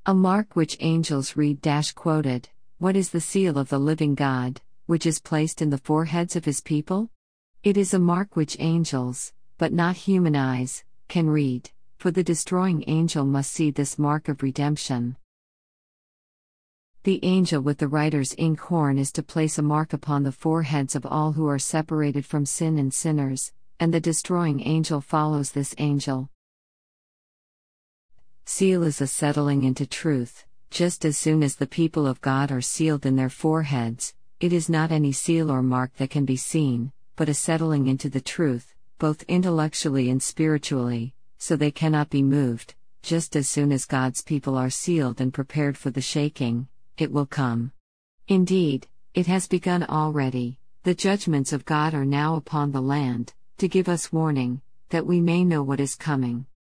A mark which angels read quoted, "What is the seal of the living God, which is placed in the foreheads of his people?" It is a mark which angels, but not human eyes, can read, for the destroying angel must see this mark of redemption. The angel with the writer's inkhorn is to place a mark upon the foreheads of all who are separated from sin and sinners, and the destroying angel follows this angel. Seal is a settling into truth. Just as soon as the people of God are sealed in their foreheads, it is not any seal or mark that can be seen, but a settling into the truth, both intellectually and spiritually, so they cannot be moved. Just as soon as God's people are sealed and prepared for the shaking, it will come. Indeed, it has begun already. The judgments of God are now upon the land, to give us warning, that we may know what is coming.